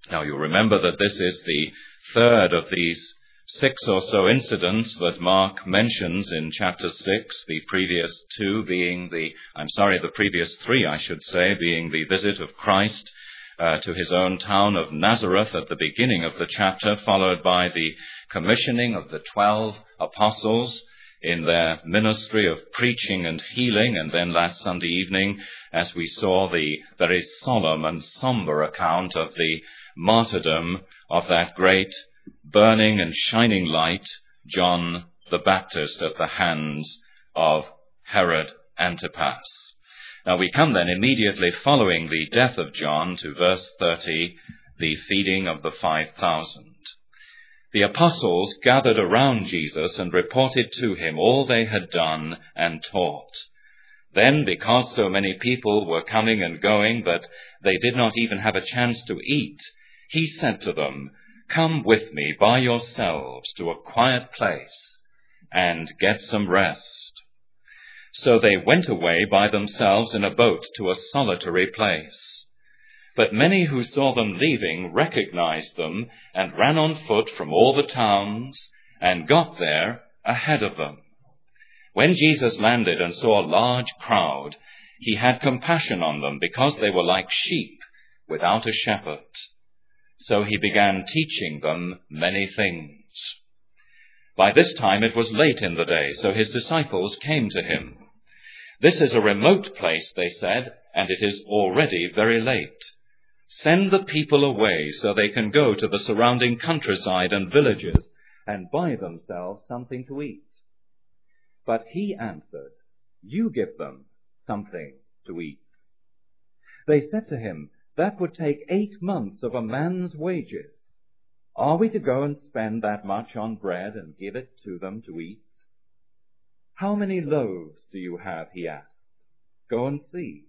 Now you remember that this is the third of these 6 or so incidents that Mark mentions in chapter 6, the previous 3, I should say, being the visit of Christ to his own town of Nazareth at the beginning of the chapter, followed by the commissioning of the 12 apostles in their ministry of preaching and healing, and then last Sunday evening, as we saw the very solemn and somber account of the martyrdom of that great burning and shining light, John the Baptist, at the hands of Herod Antipas. Now we come then immediately following the death of John to verse 30, the feeding of the 5,000. The apostles gathered around Jesus and reported to him all they had done and taught. Then, because so many people were coming and going that they did not even have a chance to eat, he said to them, "Come with me by yourselves to a quiet place and get some rest." So they went away by themselves in a boat to a solitary place. But many who saw them leaving recognized them and ran on foot from all the towns and got there ahead of them. When Jesus landed and saw a large crowd, he had compassion on them because they were like sheep without a shepherd. So he began teaching them many things. By this time it was late in the day, so his disciples came to him. "This is a remote place," they said, "and it is already very late. Send the people away so they can go to the surrounding countryside and villages and buy themselves something to eat." But he answered, "You give them something to eat." They said to him, "That would take 8 months of a man's wages. Are we to go and spend that much on bread and give it to them to eat?" "How many loaves do you have?" he asked. "Go and see."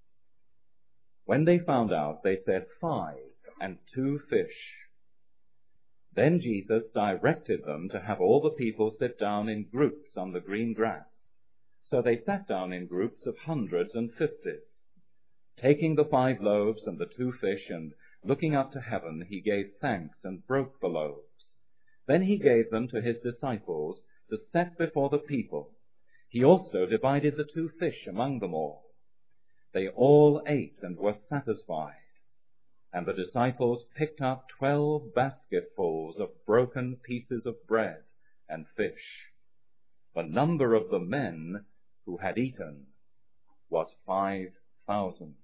When they found out, they said, 5 and 2 fish. Then Jesus directed them to have all the people sit down in groups on the green grass. So they sat down in groups of hundreds and fifties. Taking the 5 loaves and the 2 fish, and looking up to heaven, he gave thanks and broke the loaves. Then he gave them to his disciples to set before the people. He also divided the 2 fish among them all. They all ate and were satisfied. And the disciples picked up 12 basketfuls of broken pieces of bread and fish. The number of the men who had eaten was 5,000.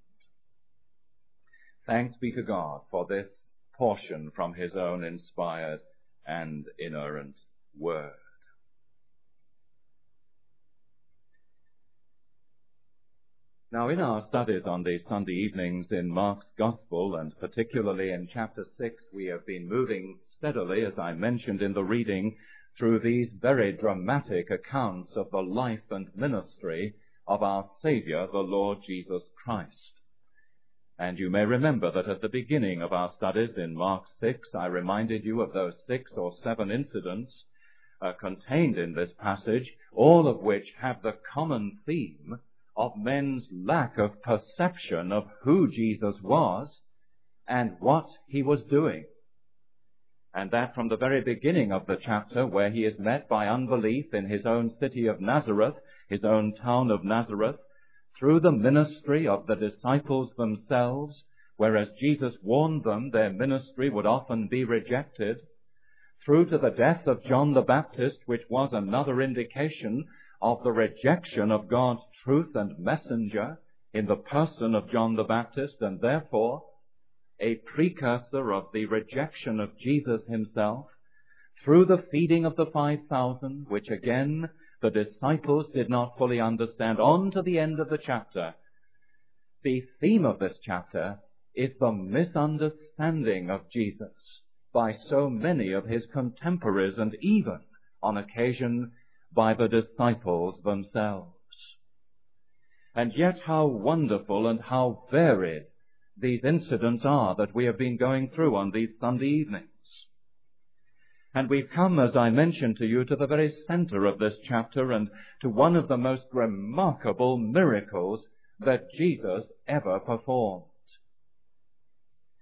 Thanks be to God for this portion from his own inspired and inerrant word. Now, in our studies on these Sunday evenings in Mark's Gospel, and particularly in chapter 6, we have been moving steadily, as I mentioned in the reading, through these very dramatic accounts of the life and ministry of our Saviour, the Lord Jesus Christ. And you may remember that at the beginning of our studies in Mark 6, I reminded you of those 6 or 7 incidents contained in this passage, all of which have the common theme of men's lack of perception of who Jesus was and what he was doing. And that from the very beginning of the chapter, where he is met by unbelief in his own city of Nazareth, his own town of Nazareth, through the ministry of the disciples themselves, whereas Jesus warned them their ministry would often be rejected, through to the death of John the Baptist, which was another indication of the rejection of God's truth and messenger in the person of John the Baptist, and therefore a precursor of the rejection of Jesus himself, through the feeding of the 5,000, which again the disciples did not fully understand, on to the end of the chapter. The theme of this chapter is the misunderstanding of Jesus by so many of his contemporaries, and even, on occasion, by the disciples themselves. And yet how wonderful and how varied these incidents are that we have been going through on these Sunday evenings. And we've come, as I mentioned to you, to the very center of this chapter and to one of the most remarkable miracles that Jesus ever performed.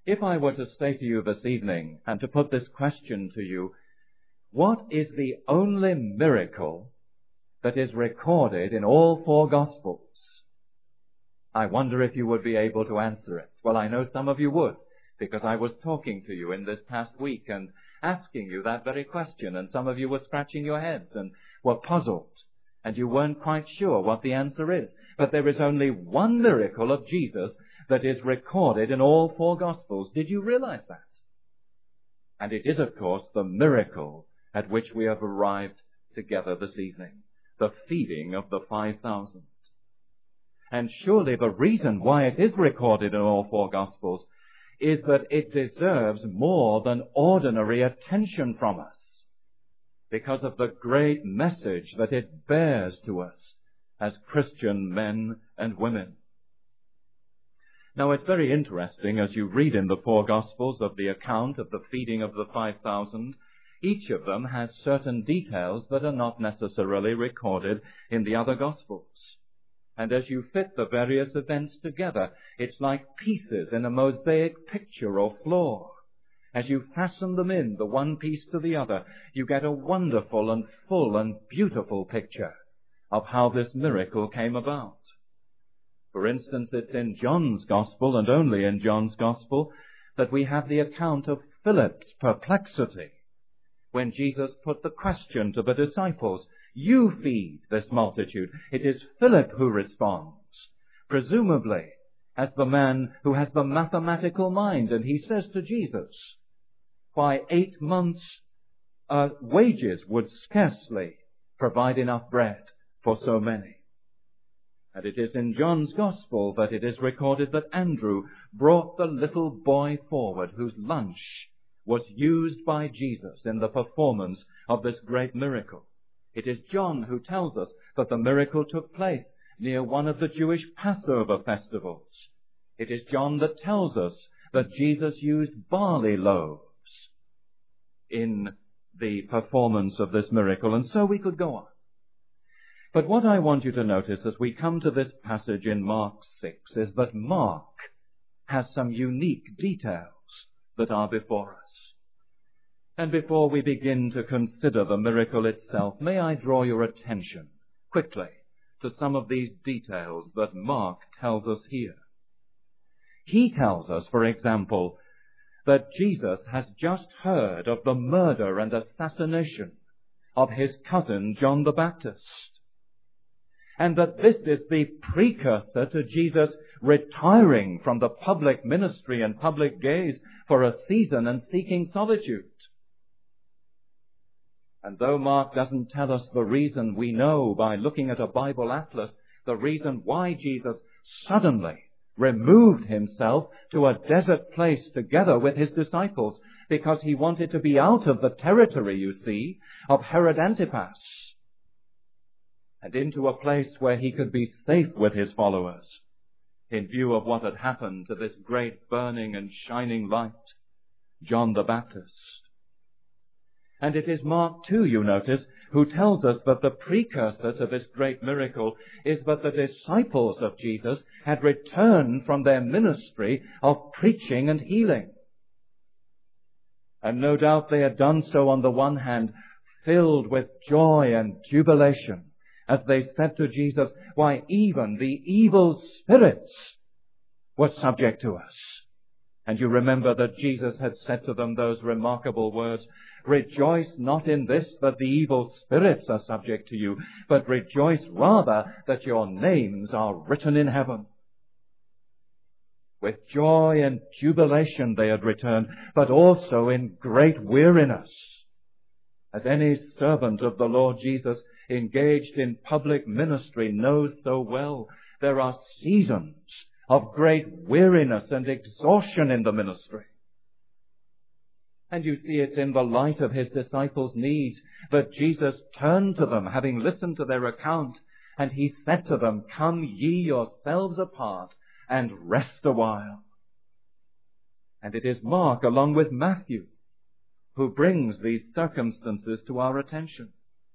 If I were to say to you this evening, and to put this question to you, what is the only miracle that is recorded in all four Gospels? I wonder if you would be able to answer it. Well, I know some of you would, because I was talking to you in this past week and asking you that very question, and some of you were scratching your heads and were puzzled, and you weren't quite sure what the answer is. But there is only one miracle of Jesus that is recorded in all four Gospels. Did you realize that? And it is, of course, the miracle at which we have arrived together this evening, the feeding of the 5,000. And surely the reason why it is recorded in all four Gospels is that it deserves more than ordinary attention from us, because of the great message that it bears to us as Christian men and women. Now, it's very interesting as you read in the four Gospels of the account of the feeding of the 5,000. Each of them has certain details that are not necessarily recorded in the other Gospels. And as you fit the various events together, it's like pieces in a mosaic picture or floor. As you fasten them in, the one piece to the other, you get a wonderful and full and beautiful picture of how this miracle came about. For instance, it's in John's Gospel, and only in John's Gospel, that we have the account of Philip's perplexity when Jesus put the question to the disciples, "You feed this multitude." It is Philip who responds, presumably as the man who has the mathematical mind, and he says to Jesus, "Why, 8 months' wages would scarcely provide enough bread for so many." And it is in John's Gospel that it is recorded that Andrew brought the little boy forward whose lunch was used by Jesus in the performance of this great miracle. It is John who tells us that the miracle took place near one of the Jewish Passover festivals. It is John that tells us that Jesus used barley loaves in the performance of this miracle, and so we could go on. But what I want you to notice as we come to this passage in Mark 6 is that Mark has some unique details that are before us. And before we begin to consider the miracle itself, may I draw your attention quickly to some of these details that Mark tells us here. He tells us, for example, that Jesus has just heard of the murder and assassination of his cousin John the Baptist, and that this is the precursor to Jesus retiring from the public ministry and public gaze for a season and seeking solitude. And though Mark doesn't tell us the reason, we know by looking at a Bible atlas the reason why Jesus suddenly removed himself to a desert place together with his disciples, because he wanted to be out of the territory, you see, of Herod Antipas, and into a place where he could be safe with his followers in view of what had happened to this great burning and shining light, John the Baptist. And it is Mark too, you notice, who tells us that the precursor to this great miracle is that the disciples of Jesus had returned from their ministry of preaching and healing. And no doubt they had done so on the one hand, filled with joy and jubilation, as they said to Jesus, "Why, even the evil spirits were subject to us." And you remember that Jesus had said to them those remarkable words, "Rejoice not in this, that the evil spirits are subject to you, but rejoice rather that your names are written in heaven." With joy and jubilation they had returned, but also in great weariness. As any servant of the Lord Jesus engaged in public ministry knows so well, there are seasons of great weariness and exhaustion in the ministry. And you see, it's in the light of his disciples' needs that Jesus turned to them, having listened to their account, and he said to them, "Come ye yourselves apart and rest a while." And it is Mark, along with Matthew, who brings these circumstances to our attention.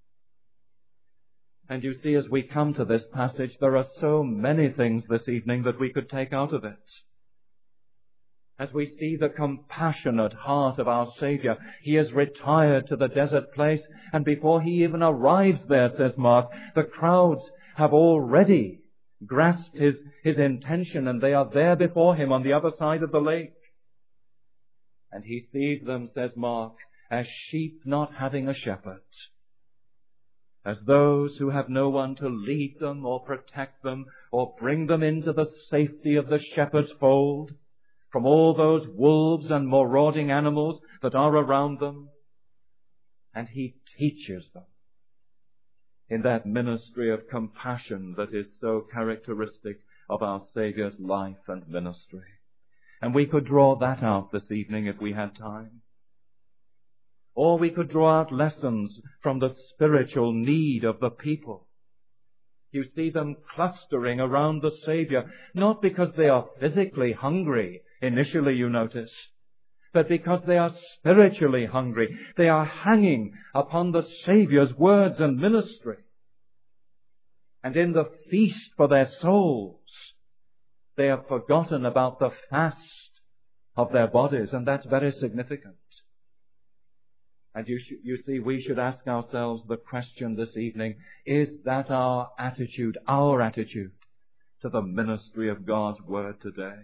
And you see, as we come to this passage, there are so many things this evening that we could take out of it. as we see the compassionate heart of our Saviour, he has retired to the desert place, and before he even arrives there, says Mark, the crowds have already grasped his intention, and they are there before him on the other side of the lake. And he sees them, says Mark, as sheep not having a shepherd, as those who have no one to lead them or protect them or bring them into the safety of the shepherd's fold from all those wolves and marauding animals that are around them. And he teaches them in that ministry of compassion that is so characteristic of our Saviour's life and ministry. And we could draw that out this evening if we had time. Or we could draw out lessons from the spiritual need of the people. You see them clustering around the Saviour, not because they are physically hungry, initially you notice, but because they are spiritually hungry. They are hanging upon the Saviour's words and ministry. And in the feast for their souls, they have forgotten about the fast of their bodies, and that's very significant. And you see, we should ask ourselves the question this evening, is that our attitude to the ministry of God's Word today?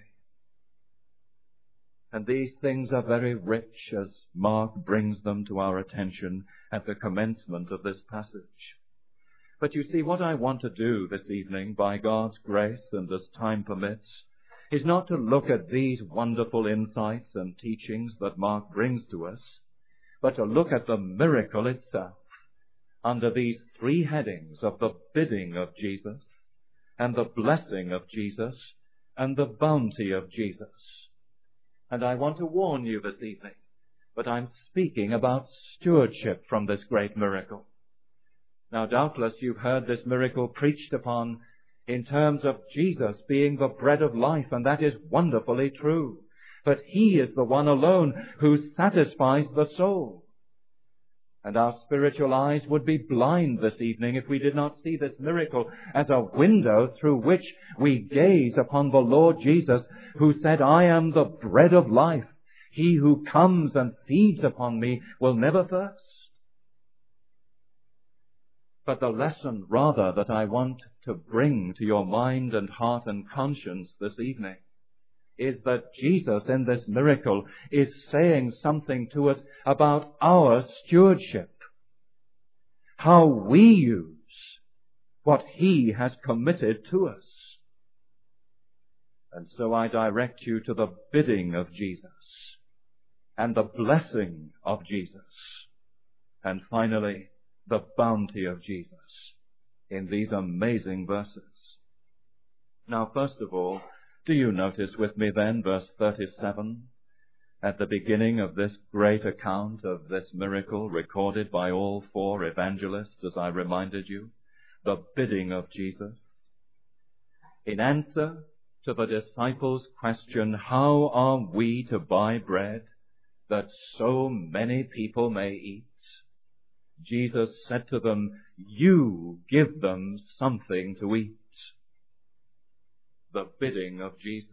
And these things are very rich as Mark brings them to our attention at the commencement of this passage. But you see, what I want to do this evening, by God's grace and as time permits, is not to look at these wonderful insights and teachings that Mark brings to us, but to look at the miracle itself under these three headings of the bidding of Jesus and the blessing of Jesus and the bounty of Jesus. And I want to warn you this evening, but I'm speaking about stewardship from this great miracle. Now, doubtless you've heard this miracle preached upon in terms of Jesus being the bread of life, and that is wonderfully true. But he is the one alone who satisfies the soul. And our spiritual eyes would be blind this evening if we did not see this miracle as a window through which we gaze upon the Lord Jesus, who said, I am the bread of life. He who comes and feeds upon me will never thirst. But the lesson, rather, that I want to bring to your mind and heart and conscience this evening is that Jesus in this miracle is saying something to us about our stewardship, how we use what he has committed to us. And so I direct you to the bidding of Jesus and the blessing of Jesus, and finally the bounty of Jesus in these amazing verses. Now, first of all, do you notice with me then verse 37 at the beginning of this great account of this miracle recorded by all four evangelists, as I reminded you, the bidding of Jesus. In answer to the disciples' question, how are we to buy bread that so many people may eat? Jesus said to them, you give them something to eat. The bidding of Jesus.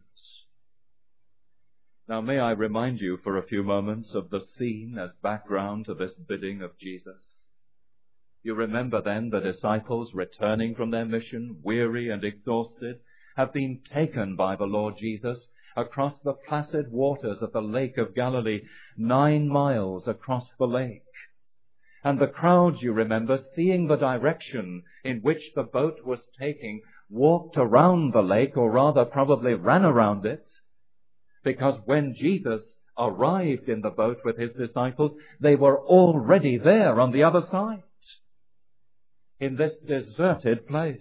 Now may I remind you for a few moments of the scene as background to this bidding of Jesus. You remember then the disciples returning from their mission, weary and exhausted, have been taken by the Lord Jesus across the placid waters of the Lake of Galilee, 9 miles across the lake. And the crowds, you remember, seeing the direction in which the boat was taking, walked around the lake, or rather probably ran around it, because when Jesus arrived in the boat with his disciples, they were already there on the other side, in this deserted place.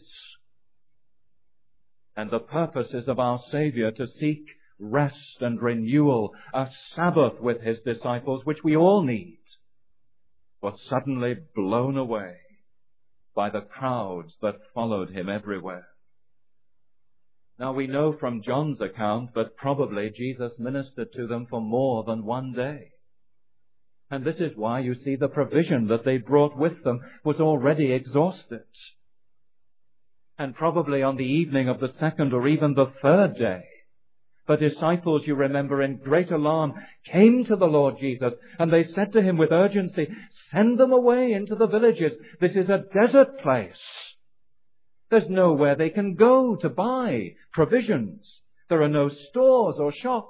And the purpose is of our Saviour to seek rest and renewal, a Sabbath with his disciples, which we all need, was suddenly blown away by the crowds that followed him everywhere. Now we know from John's account that probably Jesus ministered to them for more than one day. And this is why you see the provision that they brought with them was already exhausted. And probably on the evening of the second or even the third day, The disciples, you remember, in great alarm, came to the Lord Jesus, and they said to him with urgency, "Send them away into the villages. This is a desert place. There's nowhere they can go to buy provisions. There are no stores or shops."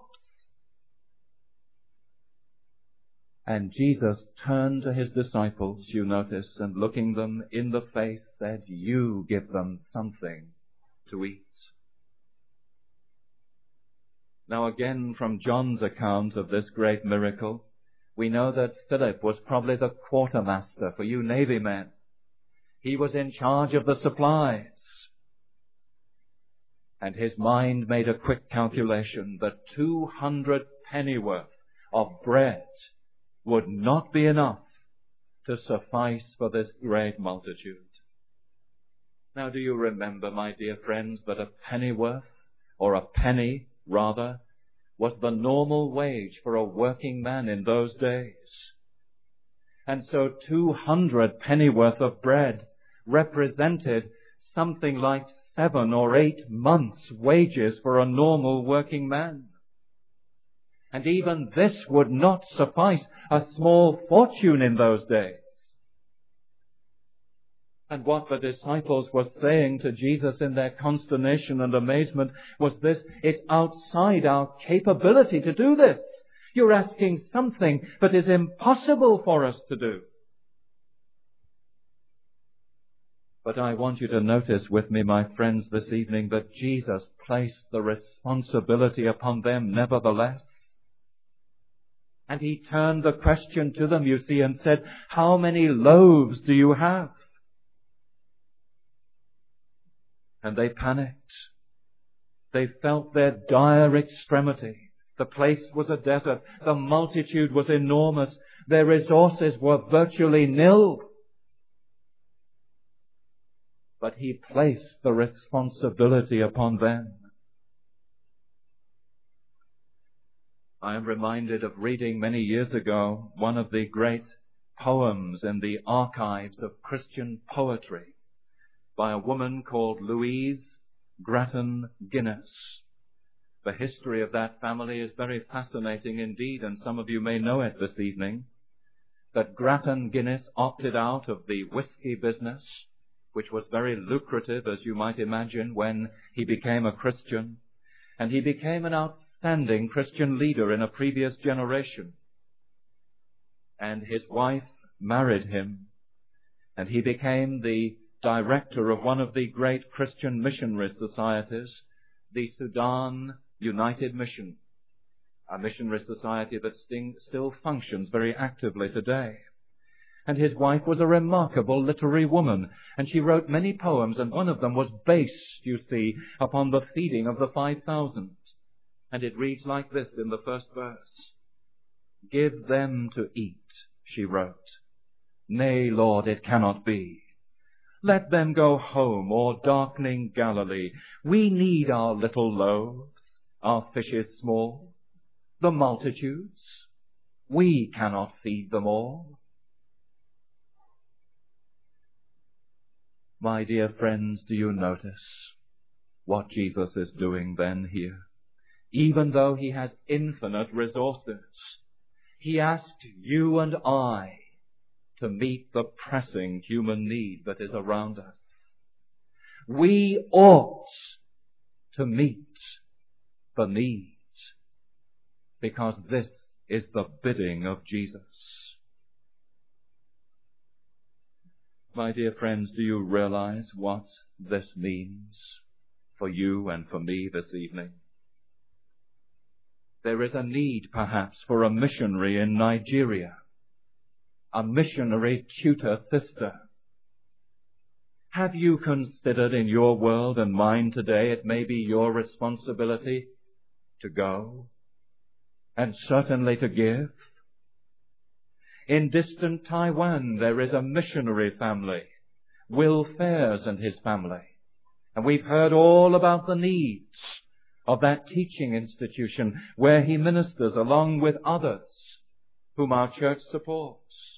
And Jesus turned to his disciples, you notice, and looking them in the face said, "You give them something to eat." Now again, from John's account of this great miracle, we know that Philip was probably the quartermaster for you Navy men. He was in charge of the supplies. And his mind made a quick calculation that 200 pennyworth of bread would not be enough to suffice for this great multitude. Now, do you remember, my dear friends, that a pennyworth, or a penny, rather, was the normal wage for a working man in those days? And so 200 pennyworth of bread represented something like 7 or 8 months' wages for a normal working man. And even this would not suffice, a small fortune in those days. And what the disciples were saying to Jesus in their consternation and amazement was this: "It's outside our capability to do this. You're asking something that is impossible for us to do." But I want you to notice with me, my friends, this evening, that Jesus placed the responsibility upon them nevertheless. And he turned the question to them, you see, and said, "How many loaves do you have?" And they panicked. They felt their dire extremity. The place was a desert. The multitude was enormous. Their resources were virtually nil. But he placed the responsibility upon them. I am reminded of reading many years ago one of the great poems in the archives of Christian poetry by a woman called Louise Grattan Guinness. The history of that family is very fascinating indeed, and some of you may know it this evening. That Grattan Guinness opted out of the whiskey business, which was very lucrative, as you might imagine, when he became a Christian, and he became an outstanding Christian leader in a previous generation. And his wife married him, and he became the director of one of the great Christian missionary societies, the Sudan United Mission, a missionary society that still functions very actively today. And his wife was a remarkable literary woman, and she wrote many poems, and one of them was based, you see, upon the feeding of the 5,000. And it reads like this in the first verse: "Give them to eat," she wrote. "Nay, Lord, it cannot be. Let them go home, o'er darkening Galilee. We need our little loaves, our fishes small. The multitudes, we cannot feed them all." My dear friends, do you notice what Jesus is doing then here? Even though he has infinite resources, he asked you and I to meet the pressing human need that is around us. We ought to meet the needs, because this is the bidding of Jesus. My dear friends, do you realize what this means for you and for me this evening? There is a need, perhaps, for a missionary in Nigeria, a missionary tutor sister. Have you considered in your world and mine today it may be your responsibility to go and certainly to give? In distant Taiwan, there is a missionary family, Will Fairs and his family. And we've heard all about the needs of that teaching institution where he ministers along with others whom our church supports.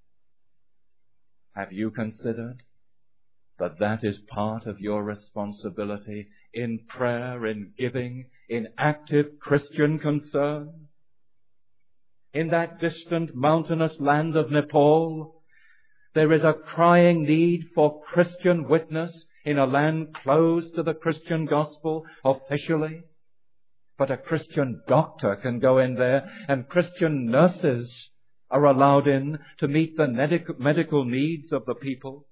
Have you considered that that is part of your responsibility in prayer, in giving, in active Christian concern. In that distant mountainous land of Nepal, there is a crying need for Christian witness in a land closed to the Christian gospel officially. But a Christian doctor can go in there, and Christian nurses are allowed in to meet the medical needs of the people.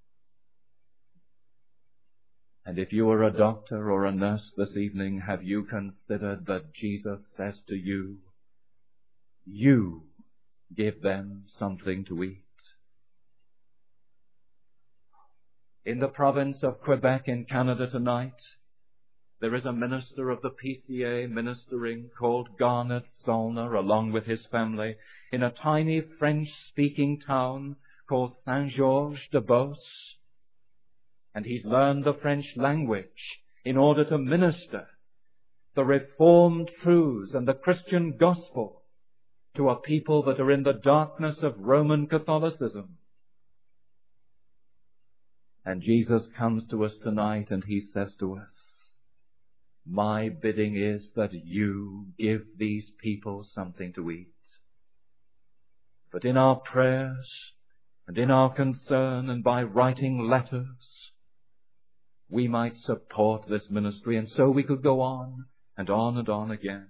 And if you are a doctor or a nurse this evening, have you considered that Jesus says to you, you give them something to eat? In the province of Quebec in Canada tonight, there is a minister of the PCA ministering called Garnet Zollner, along with his family, in a tiny French-speaking town called Saint-Georges-de-Beauce. And he's learned the French language in order to minister the Reformed truths and the Christian gospel to a people that are in the darkness of Roman Catholicism. And Jesus comes to us tonight and he says to us, my bidding is that you give these people something to eat. But in our prayers and in our concern and by writing letters, we might support this ministry, and so we could go on and on and on again.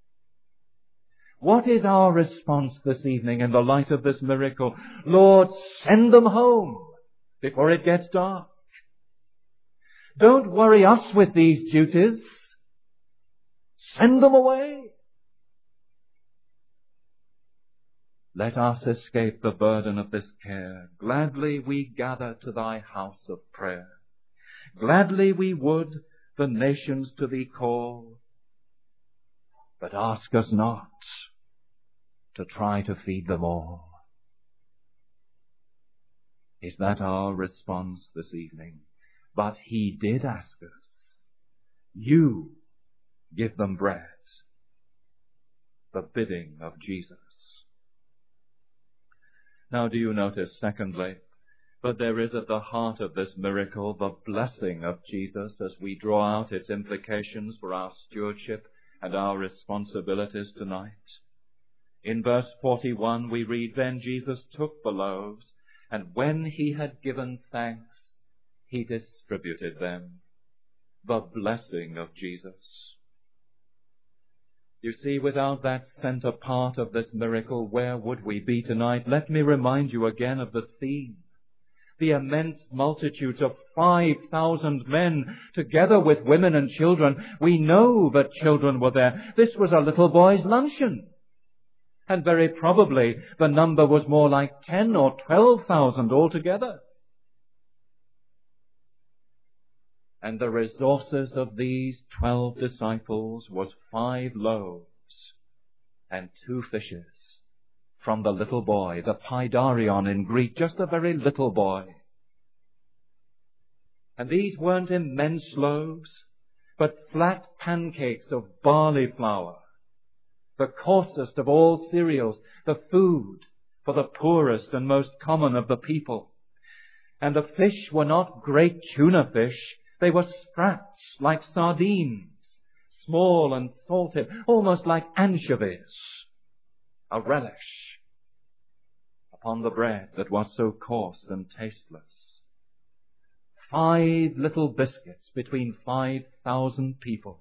What is our response this evening in the light of this miracle? Lord, send them home before it gets dark. Don't worry us with these duties. Send them away. Let us escape the burden of this care. Gladly we gather to thy house of prayer. Gladly we would the nations to thee call. But ask us not to try to feed them all. Is that our response this evening? But he did ask us. You give them bread. The bidding of Jesus. Now do you notice, secondly, that there is at the heart of this miracle the blessing of Jesus as we draw out its implications for our stewardship and our responsibilities tonight. In verse 41 we read, then Jesus took the loaves, and when he had given thanks, he distributed them. The blessing of Jesus. You see, without that center part of this miracle, where would we be tonight? Let me remind you again of the theme. The immense multitudes of 5,000 men, together with women and children. We know that children were there. This was a little boy's luncheon. And very probably the number was more like 10 or 12,000 altogether. And the resources of these 12 disciples was 5 loaves and 2 fishes from the little boy, the paidarion in Greek, just a very little boy. And these weren't immense loaves, but flat pancakes of barley flour, the coarsest of all cereals, the food for the poorest and most common of the people. And the fish were not great tuna fish. They were sprats like sardines, small and salted, almost like anchovies, a relish upon the bread that was so coarse and tasteless. 5 little biscuits between 5,000 people.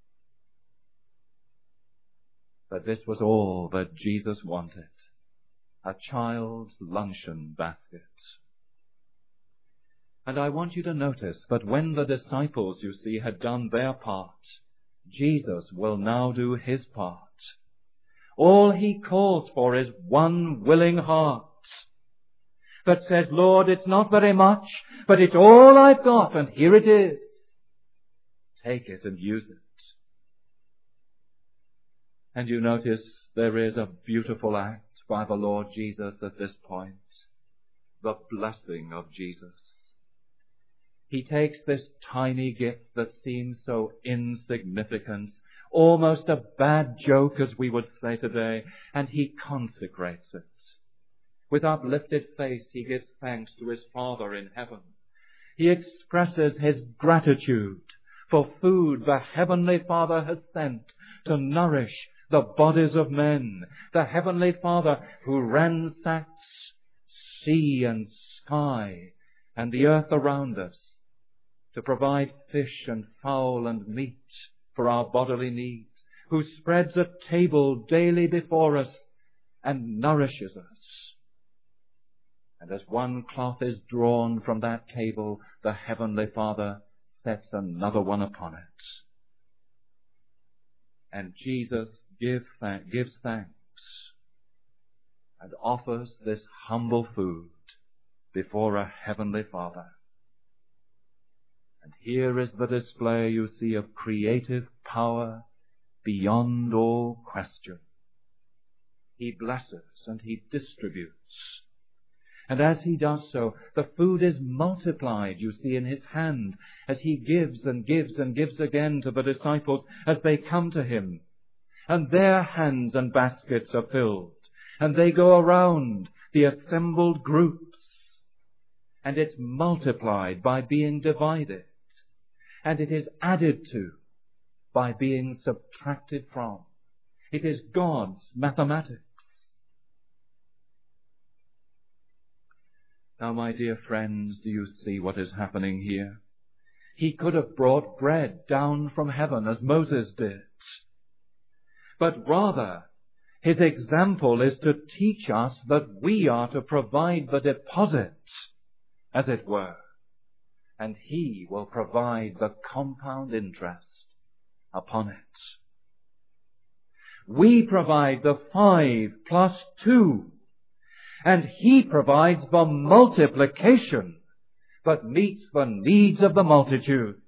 But this was all that Jesus wanted, a child's luncheon basket. And I want you to notice that when the disciples, you see, had done their part, Jesus will now do his part. All he calls for is one willing heart that says, Lord, it's not very much, but it's all I've got, and here it is. Take it and use it. And you notice there is a beautiful act by the Lord Jesus at this point. The blessing of Jesus. He takes this tiny gift that seems so insignificant, almost a bad joke, as we would say today, and he consecrates it. With uplifted face, he gives thanks to his Father in heaven. He expresses his gratitude for food the Heavenly Father has sent to nourish the bodies of men. The Heavenly Father who ransacks sea and sky and the earth around us to provide fish and fowl and meat for our bodily needs, who spreads a table daily before us and nourishes us. And as one cloth is drawn from that table, the Heavenly Father sets another one upon it. And Jesus gives thanks and offers this humble food before a Heavenly Father. And here is the display, you see, of creative power beyond all question. He blesses and he distributes. And as he does so, the food is multiplied, you see, in his hand, as he gives and gives and gives again to the disciples as they come to him. And their hands and baskets are filled, and they go around the assembled groups. And it's multiplied by being divided, and it is added to by being subtracted from. It is God's mathematics. Now, my dear friends, do you see what is happening here? He could have brought bread down from heaven as Moses did. But rather, his example is to teach us that we are to provide the deposit, as it were, and he will provide the compound interest upon it. We provide the 5 plus 2, and he provides the multiplication that meets the needs of the multitudes.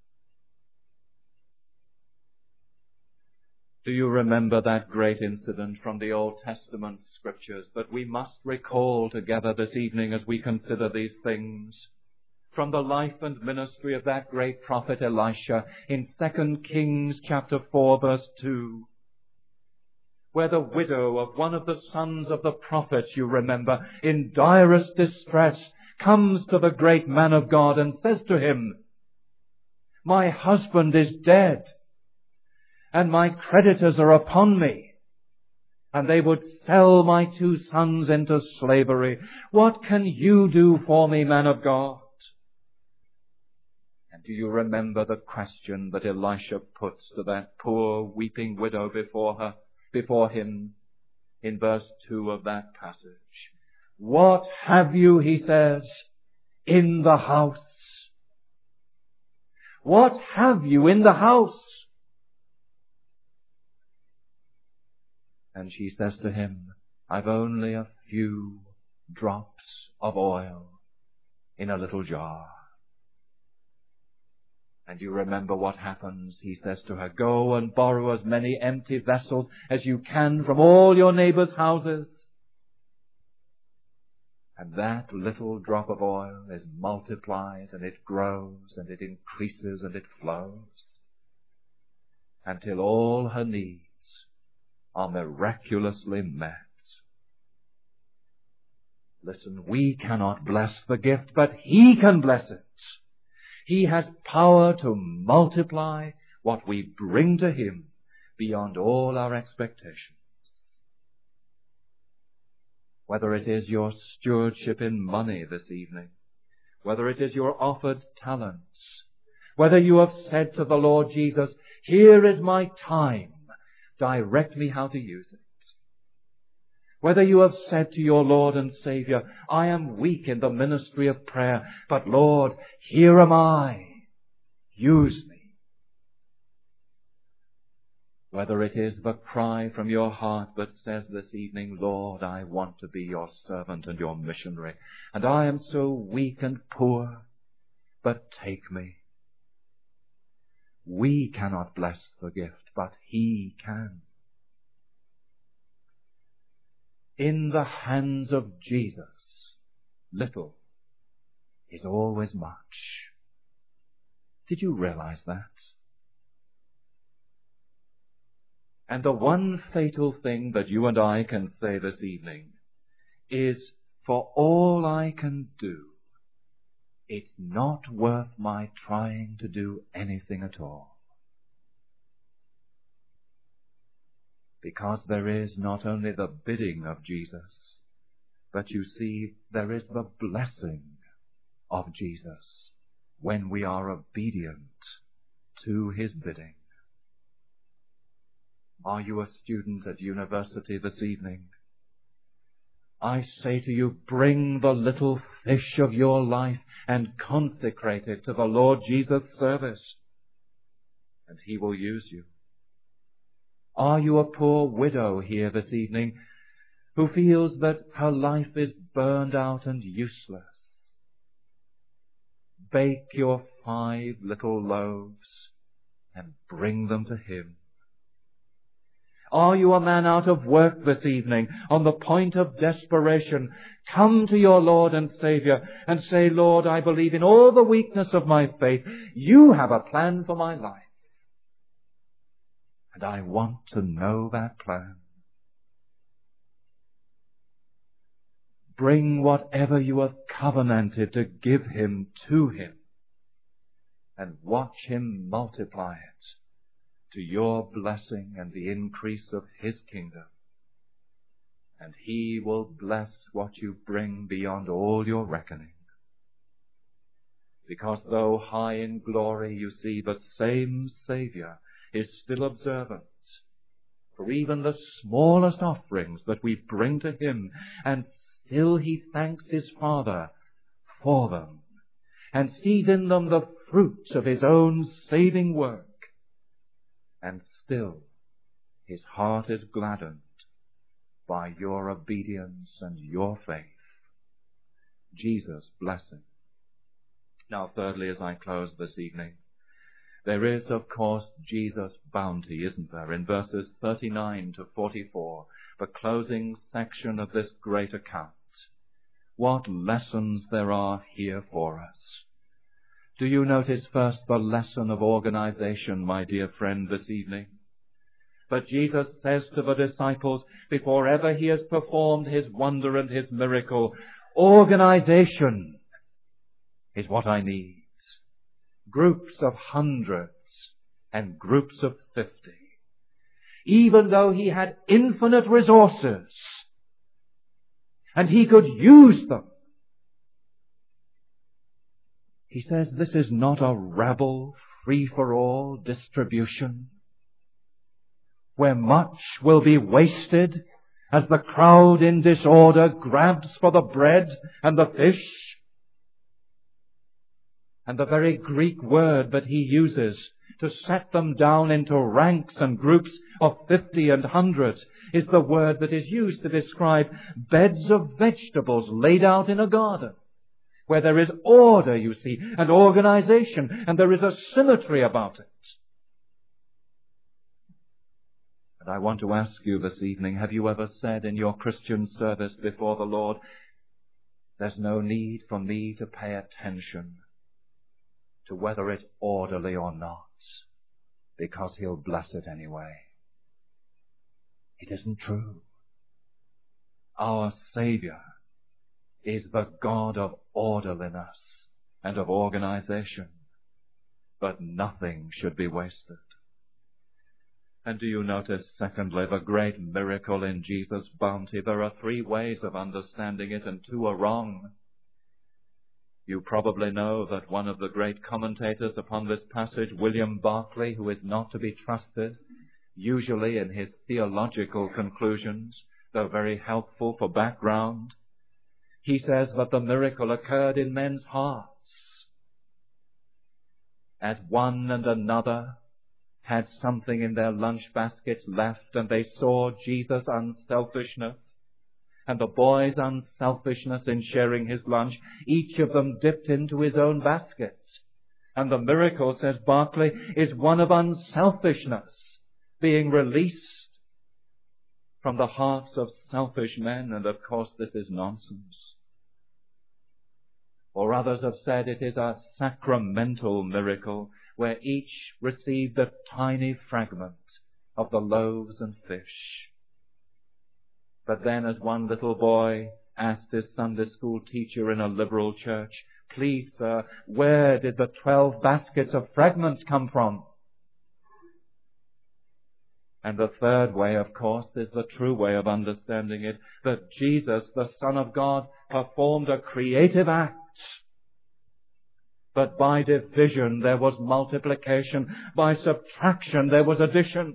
Do you remember that great incident from the Old Testament scriptures that we must recall together this evening as we consider these things? From the life and ministry of that great prophet Elisha in 2 Kings chapter 4 verse 2, where the widow of one of the sons of the prophets, you remember, in direst distress, comes to the great man of God and says to him, "My husband is dead, and my creditors are upon me, and they would sell my 2 sons into slavery. What can you do for me, man of God?" And do you remember the question that Elisha puts to that poor weeping widow before him in verse 2 of that passage? "What have you," he says, "in the house? What have you in the house?" And she says to him, "I've only a few drops of oil in a little jar." And you remember what happens. He says to her, "Go and borrow as many empty vessels as you can from all your neighbors' houses." And that little drop of oil is multiplied, and it grows, and it increases, and it flows, until all her needs are miraculously met. Listen, we cannot bless the gift, but he can bless it. He has power to multiply what we bring to him beyond all our expectations. Whether it is your stewardship in money this evening, whether it is your offered talents, whether you have said to the Lord Jesus, "Here is my time, direct me how to use it." Whether you have said to your Lord and Savior, "I am weak in the ministry of prayer, but Lord, here am I, use me." Whether it is the cry from your heart that says this evening, "Lord, I want to be your servant and your missionary, and I am so weak and poor, but take me." We cannot bless the gift, but he can. In the hands of Jesus, little is always much. Did you realize that? And the one fatal thing that you and I can say this evening is, for all I can do it's not worth my trying to do anything at all. Because there is not only the bidding of Jesus, but you see, there is the blessing of Jesus when we are obedient to his bidding. Are you a student at university this evening? I say to you, bring the little fish of your life and consecrate it to the Lord Jesus' service, and he will use you. Are you a poor widow here this evening who feels that her life is burned out and useless? Bake your 5 little loaves and bring them to him. Are you a man out of work this evening, on the point of desperation? Come to your Lord and Saviour and say, Lord, I believe in all the weakness of my faith. You have a plan for my life. And I want to know that plan. Bring whatever you have covenanted to give him to him, and watch him multiply it to your blessing and the increase of his kingdom. And he will bless what you bring beyond all your reckoning. Because though high in glory, you see, the same Saviour is still observant for even the smallest offerings that we bring to him, and still he thanks his Father for them, and sees in them the fruits of his own saving work. And still his heart is gladdened by your obedience and your faith. Jesus bless him. Now thirdly, as I close this evening, there is, of course, Jesus' bounty, isn't there, in verses 39 to 44, the closing section of this great account. What lessons there are here for us. Do you notice first the lesson of organization, my dear friend, this evening? But Jesus says to the disciples, before ever he has performed his wonder and his miracle, organization is what I need. Groups of hundreds and groups of 50. Even though he had infinite resources and he could use them, he says this is not a rabble, free-for-all distribution where much will be wasted as the crowd in disorder grabs for the bread and the fish. And the very Greek word that he uses to set them down into ranks and groups of 50 and hundreds is the word that is used to describe beds of vegetables laid out in a garden, where there is order, you see, and organization, and there is a symmetry about it. And I want to ask you this evening, have you ever said in your Christian service before the Lord, there's no need for me to pay attention to whether it's orderly or not, because he'll bless it anyway? It isn't true. Our Saviour is the God of orderliness and of organization, but nothing should be wasted. And do you notice, secondly, the great miracle in Jesus' bounty? There are 3 ways of understanding it, and 2 are wrong. You probably know that one of the great commentators upon this passage, William Barclay, who is not to be trusted, usually in his theological conclusions, though very helpful for background, he says that the miracle occurred in men's hearts, as one and another had something in their lunch baskets left, and they saw Jesus' unselfishness and the boy's unselfishness in sharing his lunch. Each of them dipped into his own basket. And the miracle, says Barclay, is one of unselfishness being released from the hearts of selfish men. And of course this is nonsense. Or others have said it is a sacramental miracle where each received a tiny fragment of the loaves and fish. But then, as one little boy asked his Sunday school teacher in a liberal church, Please, sir, where did the 12 baskets of fragments come from? And the third way, of course, is the true way of understanding it, that Jesus, the Son of God, performed a creative act. But by division there was multiplication. By subtraction there was addition.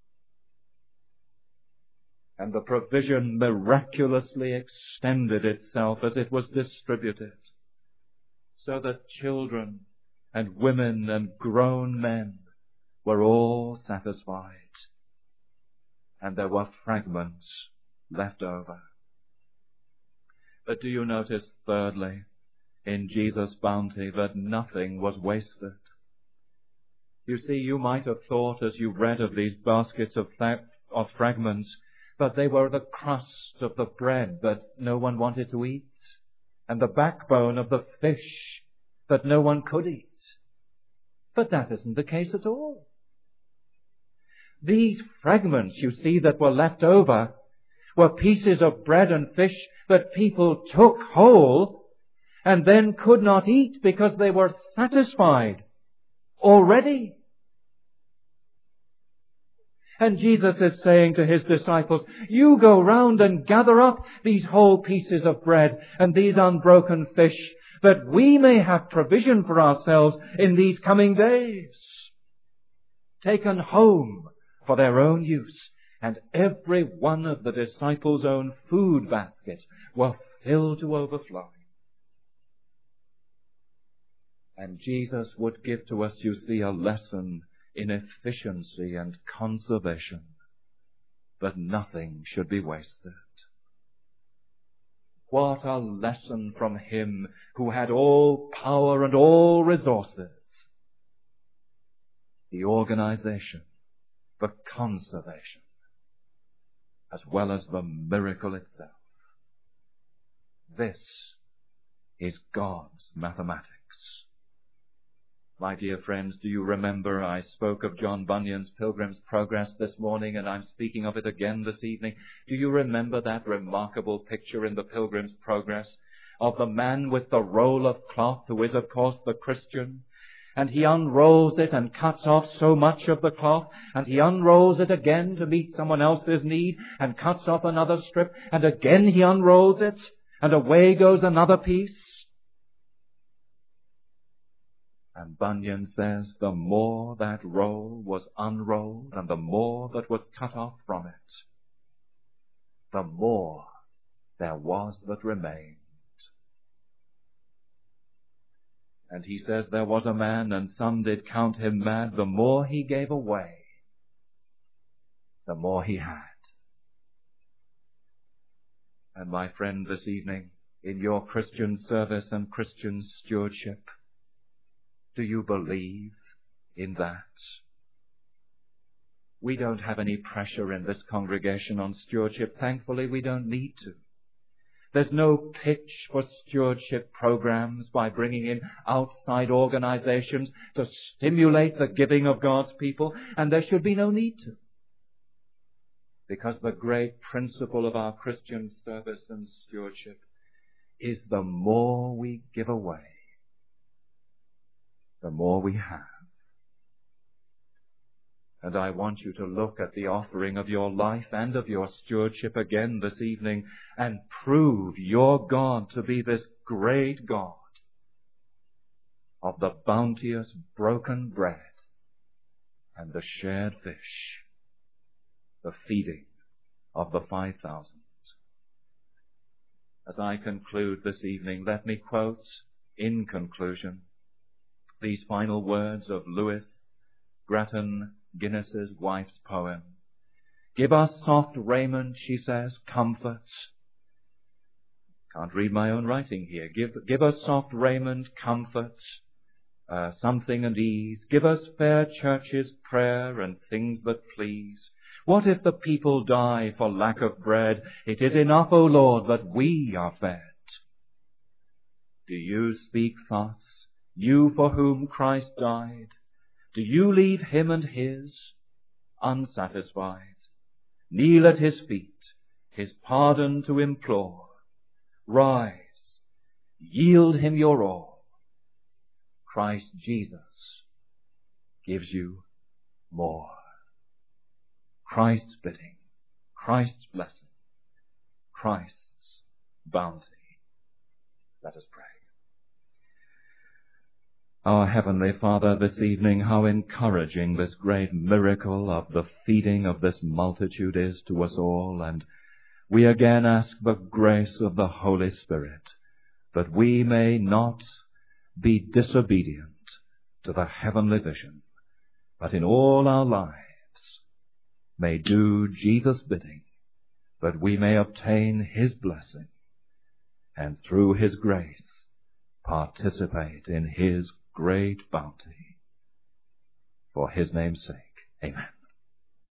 And the provision miraculously extended itself as it was distributed, so that children and women and grown men were all satisfied. And there were fragments left over. But do you notice, thirdly, in Jesus' bounty, that nothing was wasted? You see, you might have thought as you read of these baskets of fragments, but they were the crust of the bread that no one wanted to eat, and the backbone of the fish that no one could eat. But that isn't the case at all. These fragments, you see, that were left over were pieces of bread and fish that people took whole and then could not eat because they were satisfied already. And Jesus is saying to his disciples, you go round and gather up these whole pieces of bread and these unbroken fish, that we may have provision for ourselves in these coming days. Taken home for their own use, and every one of the disciples' own food baskets were filled to overflowing. And Jesus would give to us, you see, a lesson in efficiency and conservation, that nothing should be wasted. What a lesson from him who had all power and all resources. The organization, the conservation, as well as the miracle itself. This is God's mathematics. My dear friends, do you remember I spoke of John Bunyan's Pilgrim's Progress this morning, and I'm speaking of it again this evening? Do you remember that remarkable picture in the Pilgrim's Progress of the man with the roll of cloth, who is, of course, the Christian? And he unrolls it and cuts off so much of the cloth, and he unrolls it again to meet someone else's need, and cuts off another strip, and again he unrolls it, and away goes another piece. And Bunyan says, the more that roll was unrolled, and the more that was cut off from it, the more there was that remained. And he says, there was a man, and some did count him mad, the more he gave away, the more he had. And my friend, this evening, in your Christian service and Christian stewardship, do you believe in that? We don't have any pressure in this congregation on stewardship. Thankfully, we don't need to. There's no pitch for stewardship programs by bringing in outside organizations to stimulate the giving of God's people, and there should be no need to. Because the great principle of our Christian service and stewardship is the more we give away, the more we have. And I want you to look at the offering of your life and of your stewardship again this evening and prove your God to be this great God of the bounteous broken bread and the shared fish, the feeding of the 5,000. As I conclude this evening, let me quote, in conclusion, these final words of Lewis Grattan Guinness's wife's poem. Give us soft raiment, she says, comforts. Can't read my own writing here. Give us soft raiment, comforts, something and ease. Give us fair churches, prayer, and things that please. What if the people die for lack of bread? It is enough, O Lord, that we are fed. Do you speak thus, you for whom Christ died? Do you leave him and his unsatisfied? Kneel at his feet, his pardon to implore. Rise, yield him your all, Christ Jesus gives you more. Christ's bidding, Christ's blessing, Christ's bounty. Let us pray. Our Heavenly Father, this evening, how encouraging this great miracle of the feeding of this multitude is to us all, and we again ask the grace of the Holy Spirit, that we may not be disobedient to the heavenly vision, but in all our lives may do Jesus' bidding, that we may obtain His blessing, and through His grace participate in His great bounty. For His name's sake, amen.